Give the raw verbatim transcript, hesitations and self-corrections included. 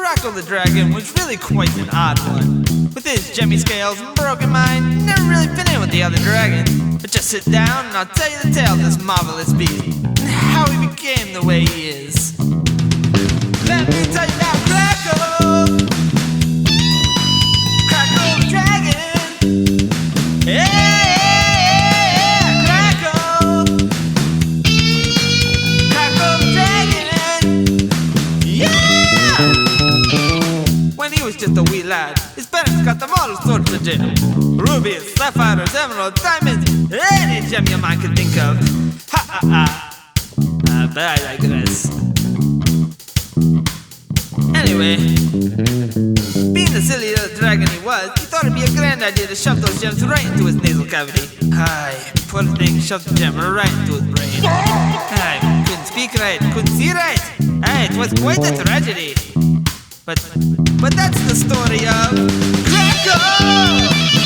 Crackle the dragon was really quite an odd one. With his gemmy scales and broken mind, never really fit in with the other dragons. But just sit down and I'll tell you the tale of this marvelous beast, and how he became the way he is. Let me tell you about Crackle! Crackle the dragon! Yeah! Crackle! Crackle the dragon! Yeah! When he was just a wee lad, his parents got them all sorts of gems. Rubies, sapphires, emeralds, diamonds, any gem your mind could think of. Ha ha ha! Uh, but I like this. Anyway, being the silly little dragon he was, he thought it'd be a grand idea to shove those gems right into his nasal cavity. Aye, poor thing shoved the gem right into his brain. Aye, couldn't speak right, couldn't see right. Aye, it was quite a tragedy. But, but that's the story of Crackle!